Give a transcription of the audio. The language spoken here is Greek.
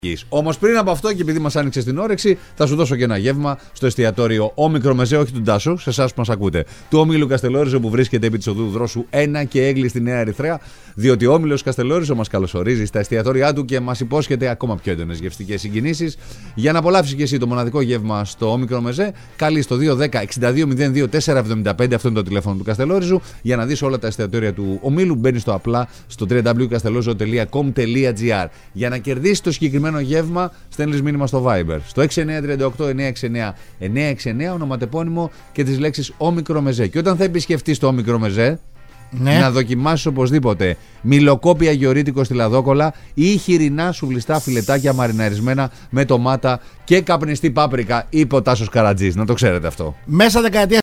Όμως πριν από αυτό, και επειδή μας άνοιξε την όρεξη, θα σου δώσω και ένα γεύμα στο εστιατόριο Όμικρο Μεζέ, όχι του Ντάσου, σε εσάς που μας ακούτε, του Ομίλου Καστελόριζο, που βρίσκεται επί της οδού Δρόσου 1 και Έγκλη στη Νέα Ερυθρέα. Διότι ο Όμιλος Καστελόριζο μας καλωσορίζει στα εστιατόρια του και μας υπόσχεται ακόμα πιο έντονες γευστικές συγκινήσεις. Για να απολαύσεις και εσύ το μοναδικό γεύμα στο Όμικρο Μεζέ, καλείς το 210-6202-475, αυτό είναι το τηλέφωνο του Καστελόριζου, για να δεις όλα τα εστιατόρια του Ομίλου. Μπαίνεις στο απλά στο www.kastelorizo.com.gr. Για να κερδίσεις το συγκεκριμένο γεύμα, στέλνεις μήνυμα στο Viber στο 6938-969-969, ονοματεπώνυμο και τις λέξεις Όμικρο Μεζέ. Και όταν θα επισκεφτείς το Όμικρο Μεζέ, να δοκιμάσεις οπωσδήποτε μιλοκόπια αγιορείτικο στη λαδόκολα ή χοιρινά σουβλιστά φιλετάκια μαριναρισμένα με ντομάτα και καπνιστή πάπρικα, είπε ο Τάσος Καρατζής. Να το ξέρετε αυτό. Μέσα δεκαετία